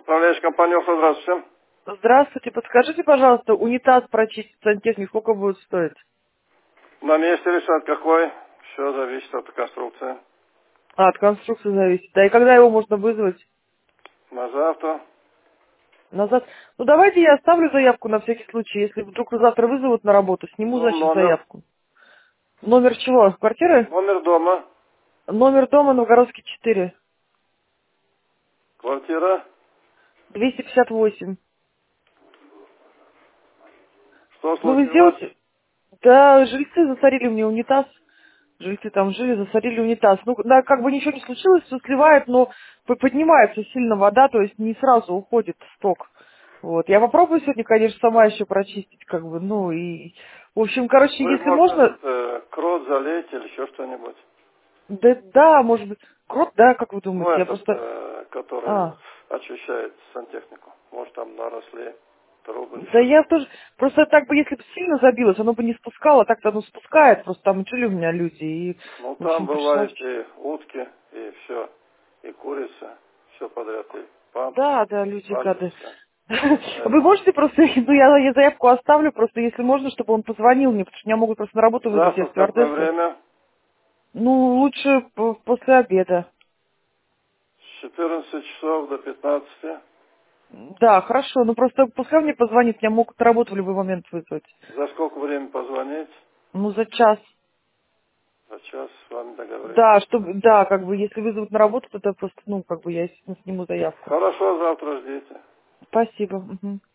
Управляющая компания «Оффа», здравствуйте. Здравствуйте, подскажите, пожалуйста, унитаз прочистить сантехник, сколько будет стоить? На месте решать какой. Все зависит от конструкции. От конструкции зависит. Да, и когда его можно вызвать? На завтра. Назад? Ну, давайте я оставлю заявку на всякий случай. Если вдруг завтра вызовут на работу, сниму, Ну, значит, номер. заявку. Номер чего? Квартиры? Номер дома. Номер дома Новгородский 4. Квартира. 258. Что Ну, вы случилось? сделайте... Да, жильцы засорили мне унитаз. Жильцы там жили, засорили унитаз. Ну, да, как бы ничего не случилось, все сливает, но поднимается сильно вода, то есть не сразу уходит сток. Вот. Я попробую сегодня, конечно, сама еще прочистить, как бы, ну и... В общем, короче, Вы, если может, можно... крот залейте или еще что-нибудь. Да, да, может быть, крот, да, как вы Ну, думаете? Я этот, просто... который А, очищает сантехнику. Может, там наросли трубы или да еще я что-то. тоже... Просто так бы, если бы сильно забилось, оно бы не спускало, так-то оно спускает, просто там жили у меня люди, и, Ну, в там общем, пришлось... бывает и утки, и все. И курица. Все подряд. И памперсы, Да, да, люди гады. валяются. Вы Это. можете просто, ну я заявку оставлю, просто если можно, чтобы он позвонил мне, потому что меня могут просто на работу вызвать, я Завтра в какое стюардесса. время? Ну, лучше после обеда. С 14 часов до 15. Да, хорошо, ну просто пускай мне позвонит, меня могут на работу в любой момент вызвать. За сколько времени позвонить? Ну, за час. За час с вами Да, договориться. чтобы, да, как бы, если вызовут на работу, то это просто, ну, как бы я сниму заявку. Хорошо, завтра ждите. Спасибо. Мгм.